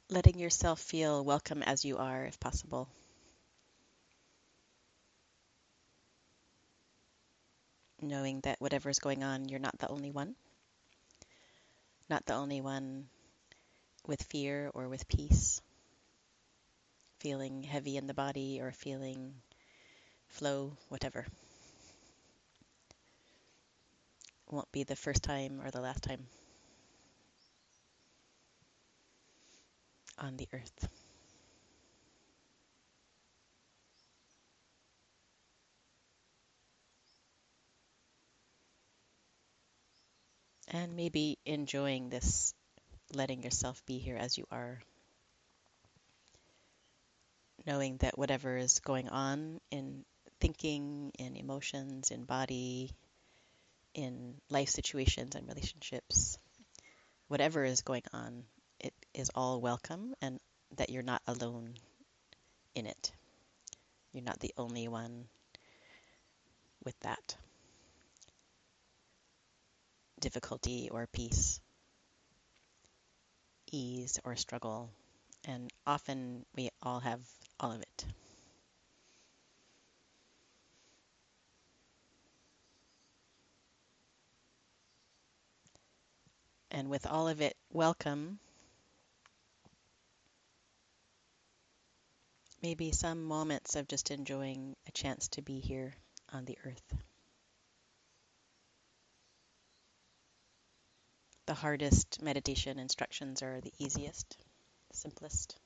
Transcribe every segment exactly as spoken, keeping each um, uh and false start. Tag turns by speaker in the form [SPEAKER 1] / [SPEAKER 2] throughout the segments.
[SPEAKER 1] letting yourself feel welcome as you are, if possible. Knowing that whatever is going on, you're not the only one, not the only one with fear or with peace, feeling heavy in the body or feeling flow, whatever. Won't be the first time or the last time on the earth. And maybe enjoying this, letting yourself be here as you are, knowing that whatever is going on in thinking, in emotions, in body, in life situations and relationships, whatever is going on, it is all welcome, and that you're not alone in it. You're not the only one with that difficulty or peace, ease or struggle. And often we all have all of it. And with all of it welcome, maybe some moments of just enjoying a chance to be here on the earth. The hardest meditation instructions are the easiest, simplest.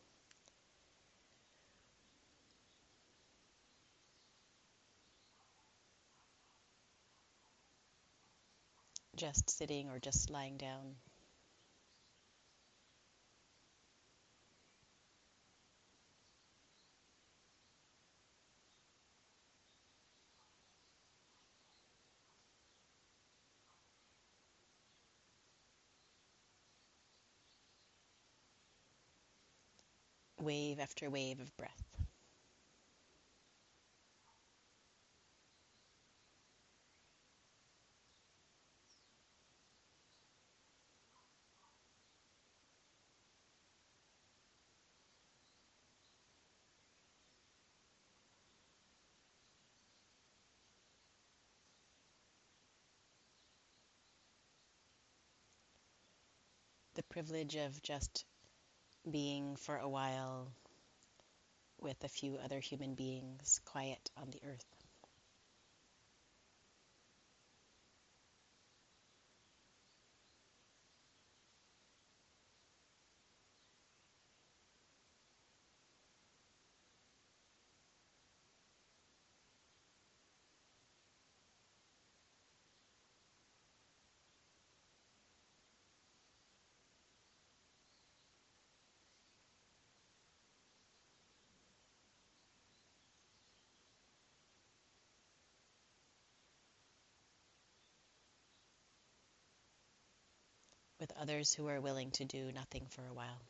[SPEAKER 1] Just sitting or just lying down. Wave after wave of breath. The privilege of just being for a while with a few other human beings, quiet on the earth. With others who are willing to do nothing for a while.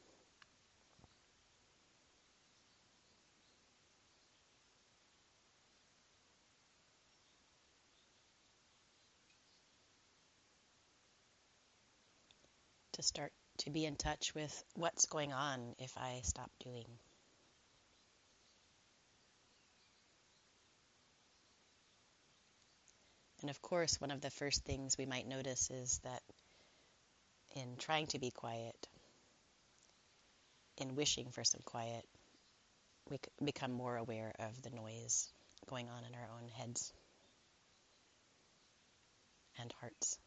[SPEAKER 1] To start to be in touch with what's going on if I stop doing. And of course, one of the first things we might notice is that in trying to be quiet, in wishing for some quiet, we become more aware of the noise going on in our own heads and hearts.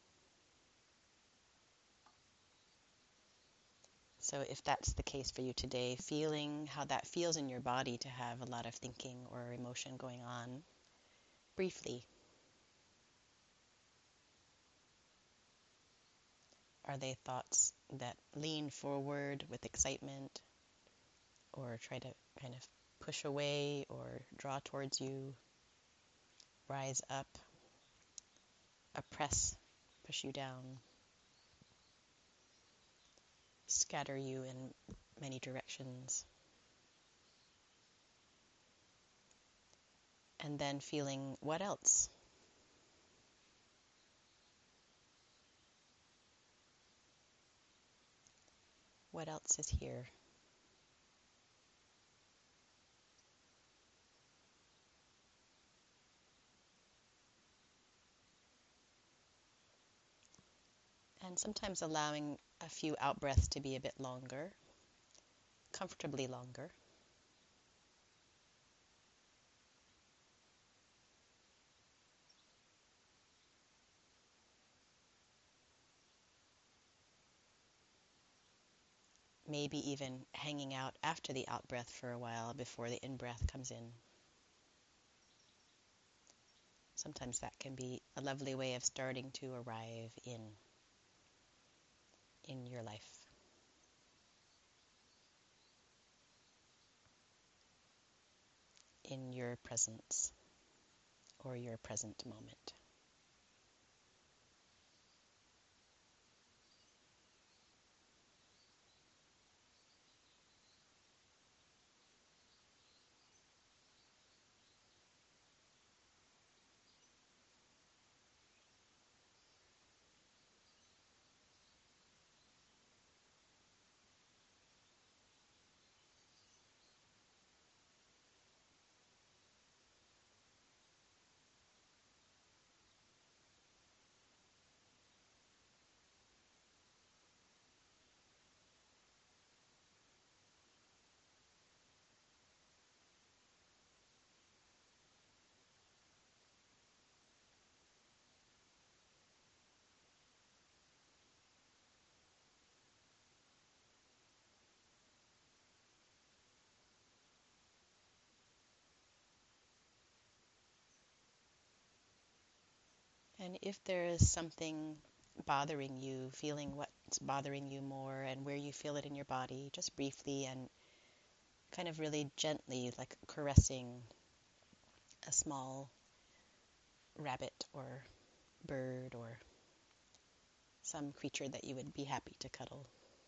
[SPEAKER 1] So if that's the case for you today, feeling how that feels in your body to have a lot of thinking or emotion going on, briefly, are they thoughts that lean forward with excitement or try to kind of push away or draw towards you, rise up, oppress, push you down, scatter you in many directions? And then feeling what else? what else is here? And sometimes allowing a few out breaths to be a bit longer, comfortably longer. Maybe even hanging out after the out breath for a while before the in breath comes in. Sometimes that can be a lovely way of starting to arrive in in your life. In your presence or your present moment. And if there is something bothering you, feeling what's bothering you more and where you feel it in your body, just briefly and kind of really gently, like caressing a small rabbit or bird or some creature that you would be happy to cuddle.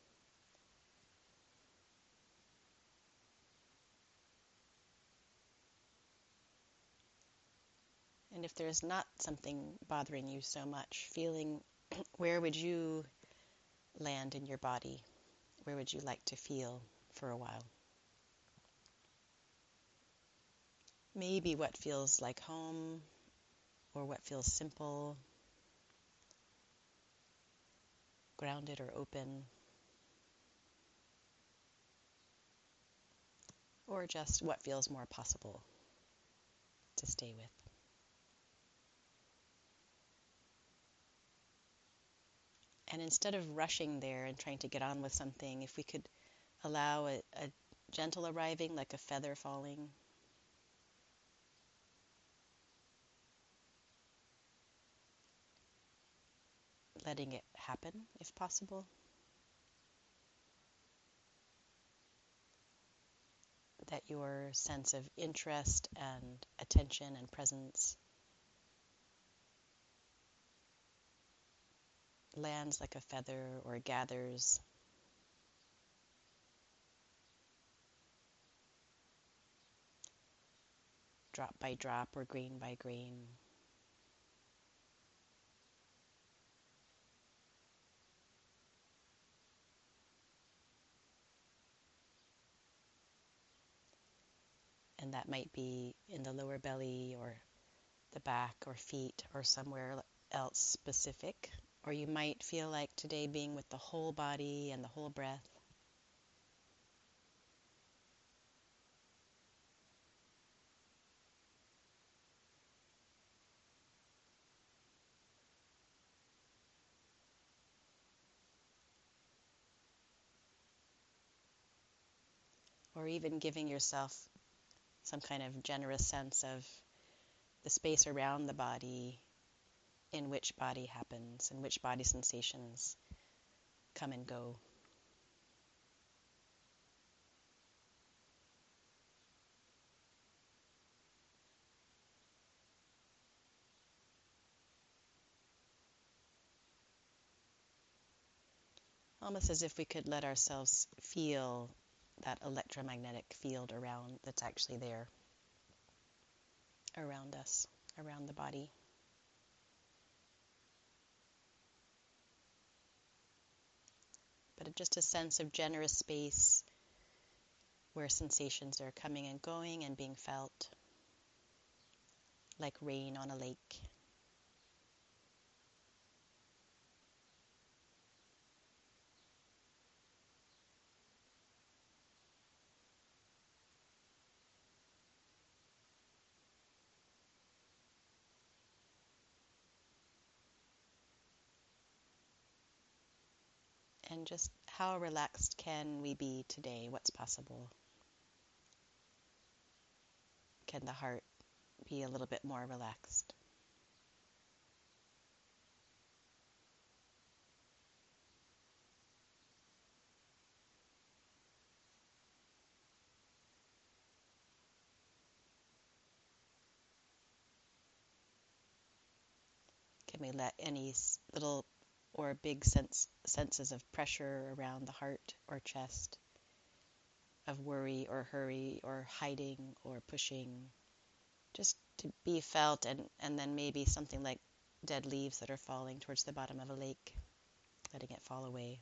[SPEAKER 1] And if there's not something bothering you so much, feeling where would you land in your body? Where would you like to feel for a while? Maybe what feels like home or what feels simple, grounded or open, or just what feels more possible to stay with. And instead of rushing there and trying to get on with something, if we could allow a, a gentle arriving, like a feather falling, letting it happen if possible, that your sense of interest and attention and presence lands like a feather or gathers drop by drop or grain by grain. And that might be in the lower belly or the back or feet or somewhere else specific. Or you might feel like today being with the whole body and the whole breath. Or even giving yourself some kind of generous sense of the space around the body, in which body happens, and which body sensations come and go. Almost as if we could let ourselves feel that electromagnetic field around that's actually there around us, around the body. But have just a sense of generous space where sensations are coming and going and being felt, like rain on a lake. And just how relaxed can we be today? What's possible? Can the heart be a little bit more relaxed? Can we let any little or big sense senses of pressure around the heart or chest, of worry or hurry or hiding or pushing, just to be felt, and, and then maybe something like dead leaves that are falling towards the bottom of a lake, letting it fall away.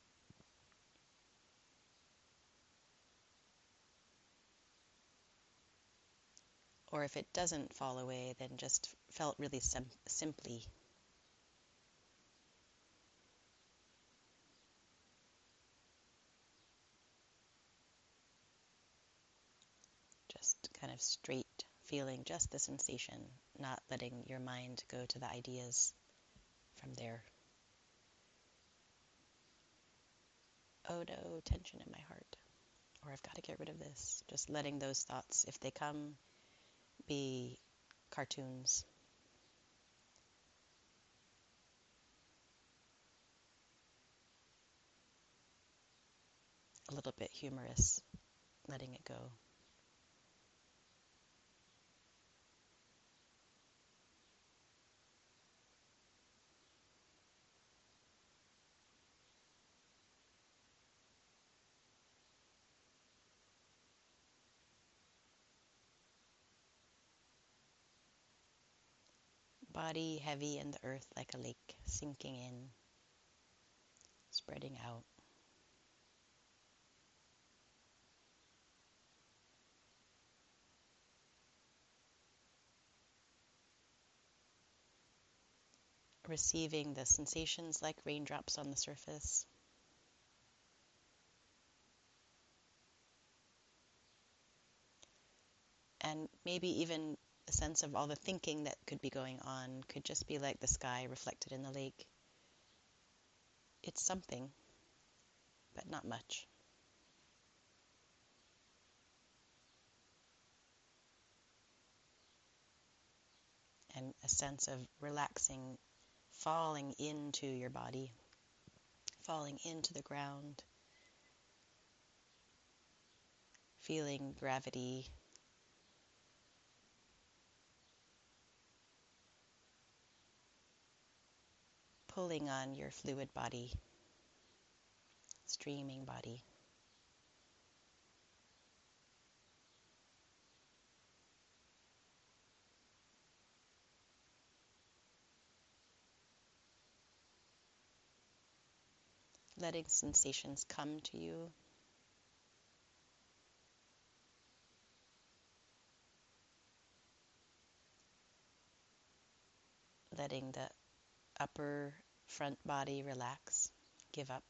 [SPEAKER 1] Or if it doesn't fall away, then just felt really sim- simply. Just kind of straight feeling just the sensation, not letting your mind go to the ideas from there. Oh no, tension in my heart. Or I've got to get rid of this. Just letting those thoughts, if they come, be cartoons. A little bit humorous, letting it go. Body heavy in the earth like a lake, sinking in, spreading out. Receiving the sensations like raindrops on the surface. And maybe even a sense of all the thinking that could be going on could just be like the sky reflected in the lake. It's something, but not much. And a sense of relaxing, falling into your body, falling into the ground, feeling gravity, pulling on your fluid body, streaming body. Letting sensations come to you. Letting the upper front body relax, give up.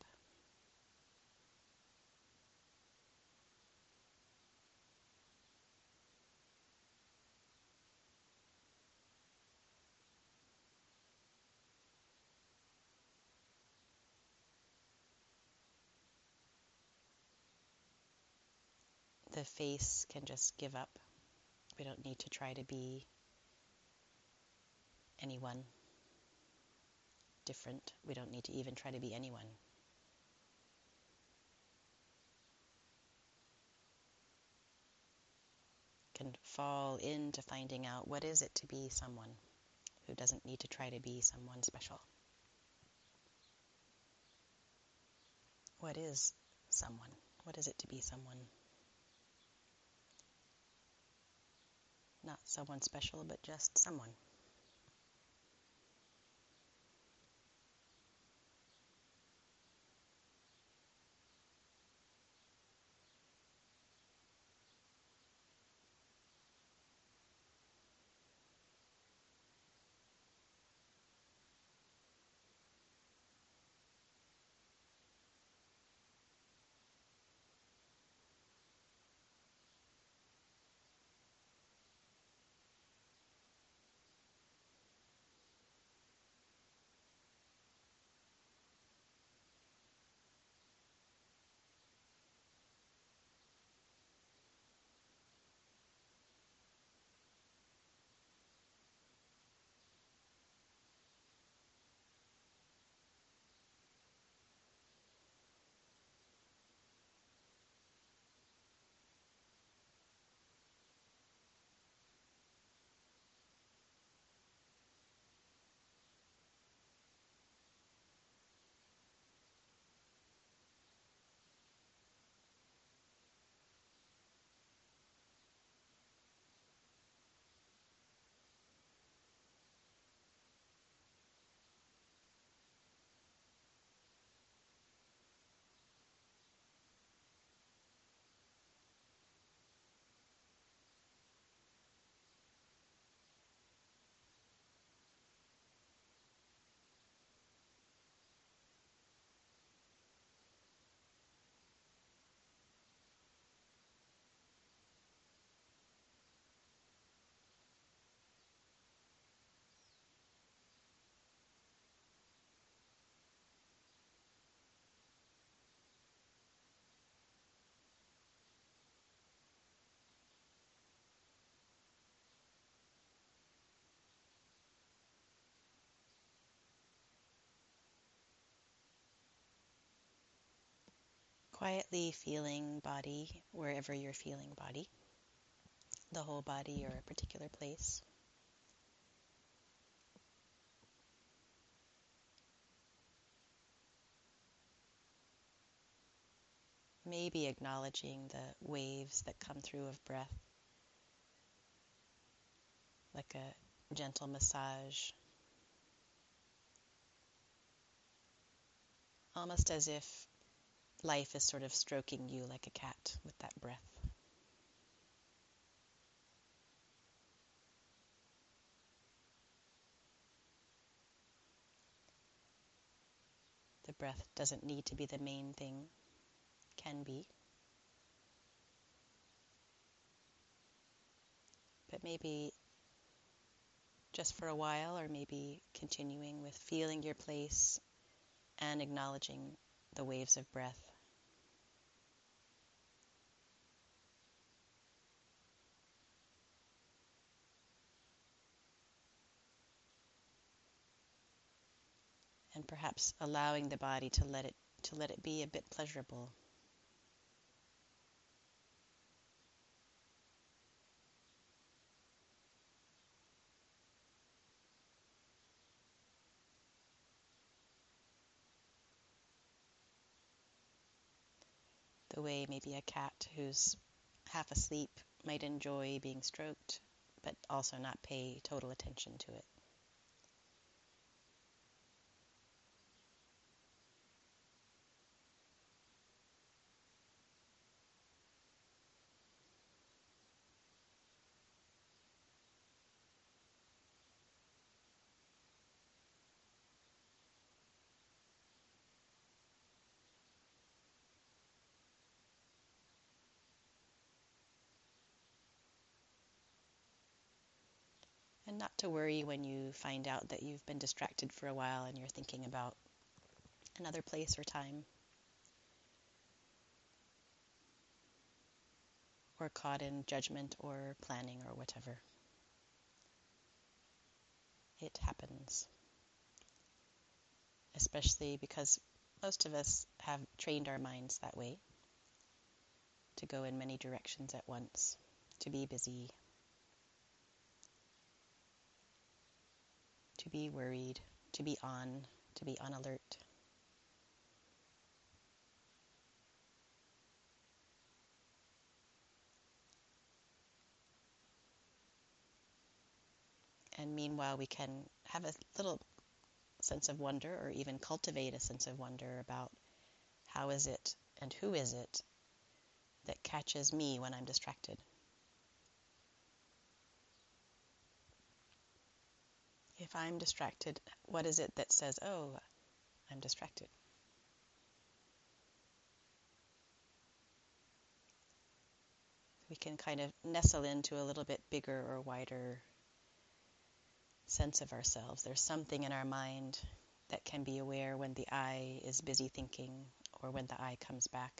[SPEAKER 1] The face can just give up. We don't need to try to be anyone different. We don't need to even try to be anyone. Can fall into finding out what is it to be someone who doesn't need to try to be someone special. What is someone? What is it to be someone? Not someone special, but just someone. Quietly feeling body wherever you're feeling body, the whole body or a particular place. Maybe acknowledging the waves that come through of breath, like a gentle massage, almost as if life is sort of stroking you like a cat with that breath. The breath doesn't need to be the main thing, can be. But maybe just for a while, or maybe continuing with feeling your place and acknowledging the waves of breath. And perhaps allowing the body to let it to let it be a bit pleasurable. The way maybe a cat who's half asleep might enjoy being stroked, but also not pay total attention to it. And not to worry when you find out that you've been distracted for a while and you're thinking about another place or time, or caught in judgment or planning or whatever. It happens. Especially because most of us have trained our minds that way, to go in many directions at once, to be busy, to be worried, to be on, to be on alert. And meanwhile, we can have a little sense of wonder, or even cultivate a sense of wonder about how is it and who is it that catches me when I'm distracted. If I'm distracted, what is it that says, oh, I'm distracted? We can kind of nestle into a little bit bigger or wider sense of ourselves. There's something in our mind that can be aware when the I is busy thinking, or when the I comes back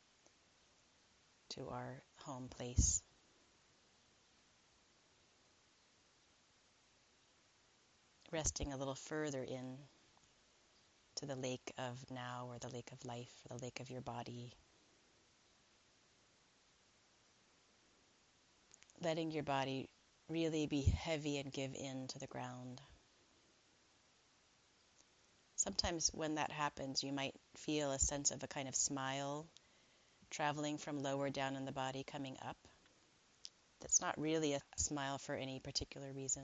[SPEAKER 1] to our home place. Resting a little further in to the lake of now, or the lake of life, or the lake of your body. Letting your body really be heavy and give in to the ground. Sometimes when that happens, you might feel a sense of a kind of smile traveling from lower down in the body coming up. That's not really a smile for any particular reason.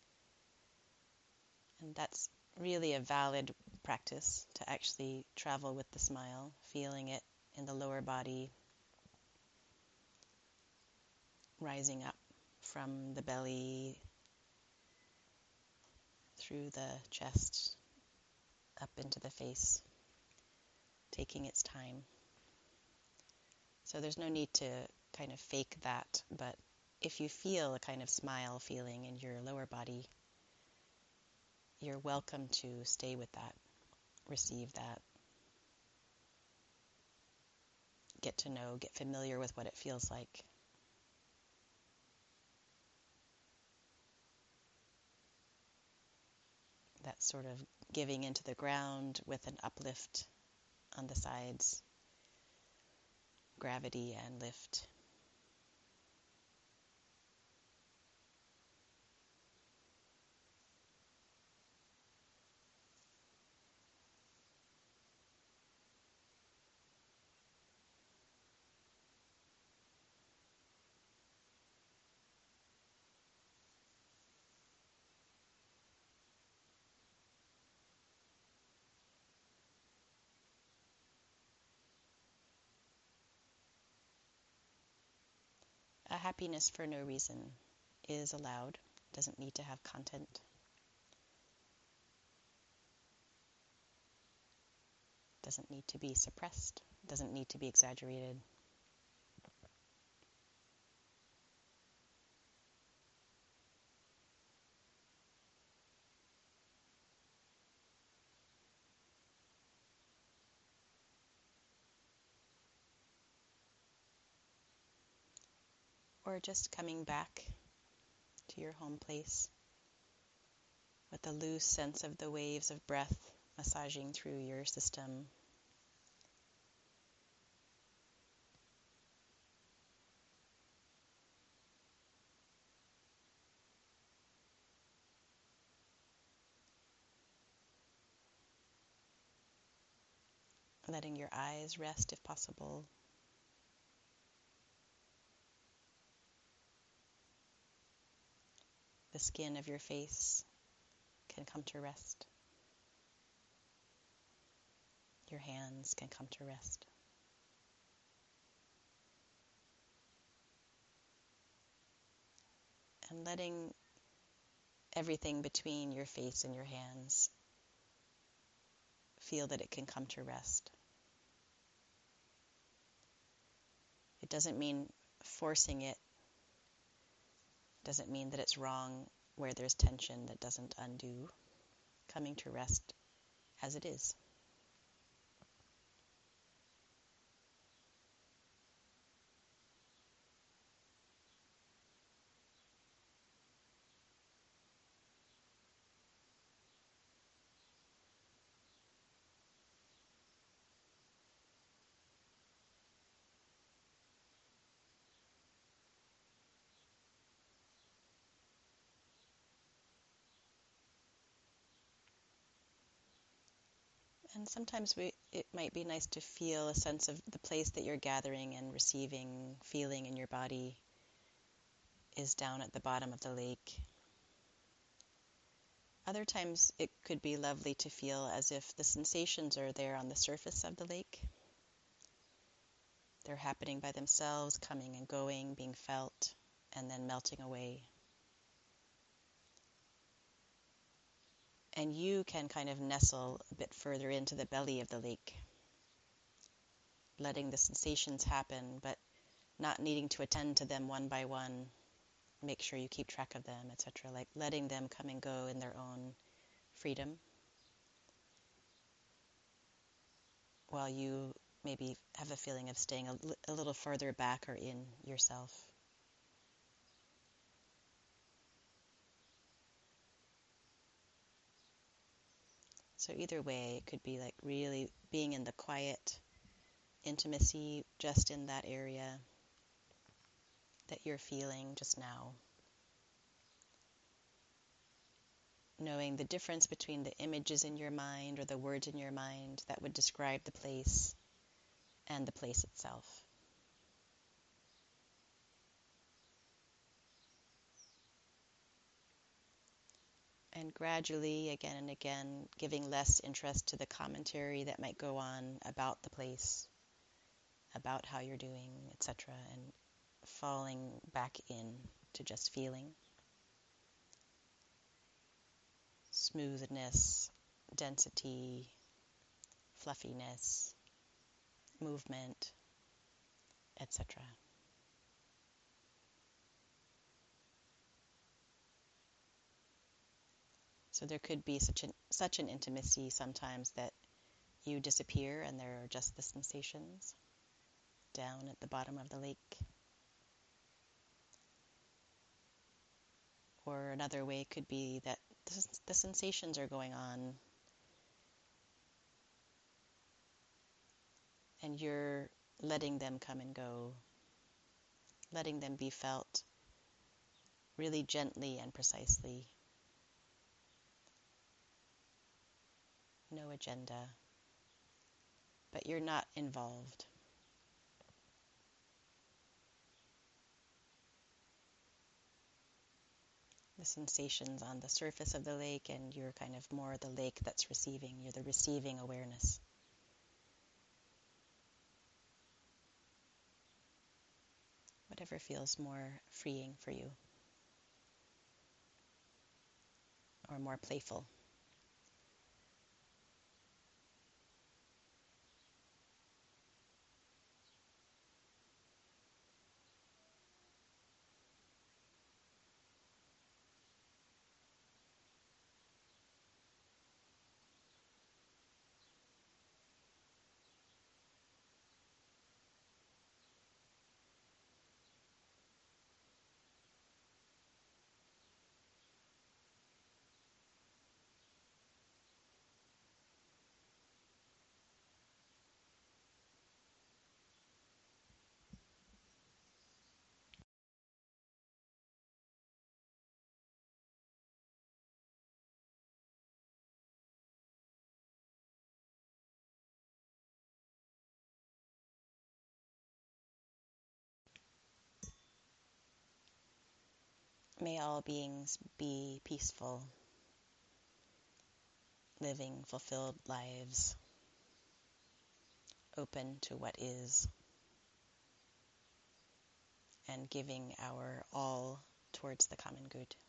[SPEAKER 1] And that's really a valid practice, to actually travel with the smile, feeling it in the lower body, rising up from the belly, through the chest, up into the face, taking its time. So there's no need to kind of fake that, but if you feel a kind of smile feeling in your lower body, you're welcome to stay with that, receive that, get to know, get familiar with what it feels like. That sort of giving into the ground with an uplift on the sides, gravity and lift. A happiness for no reason is allowed, doesn't need to have content, doesn't need to be suppressed, doesn't need to be exaggerated. Or just coming back to your home place with a loose sense of the waves of breath massaging through your system. Letting your eyes rest if possible. The skin of your face can come to rest. Your hands can come to rest. And letting everything between your face and your hands feel that it can come to rest. It doesn't mean forcing it. Doesn't mean that it's wrong where there's tension that doesn't undo. Coming to rest as it is. And sometimes we, it might be nice to feel a sense of the place that you're gathering and receiving, feeling in your body is down at the bottom of the lake. Other times it could be lovely to feel as if the sensations are there on the surface of the lake. They're happening by themselves, coming and going, being felt, and then melting away. And you can kind of nestle a bit further into the belly of the lake, letting the sensations happen, but not needing to attend to them one by one, make sure you keep track of them, et cetera. Like letting them come and go in their own freedom, while you maybe have a feeling of staying a, li- a little further back or in yourself. So either way, it could be like really being in the quiet intimacy just in that area that you're feeling just now. Knowing the difference between the images in your mind or the words in your mind that would describe the place and the place itself. And gradually, again and again, giving less interest to the commentary that might go on about the place, about how you're doing, et cetera, and falling back in to just feeling. Smoothness, density, fluffiness, movement, et cetera. So there could be such an such an intimacy sometimes that you disappear and there are just the sensations down at the bottom of the lake. Or another way could be that the, the sensations are going on and you're letting them come and go, letting them be felt really gently and precisely. No agenda, but you're not involved. The sensations on the surface of the lake, and you're kind of more the lake that's receiving. You're the receiving awareness. Whatever feels more freeing for you, or more playful. May all beings be peaceful, living fulfilled lives, open to what is, and giving our all towards the common good.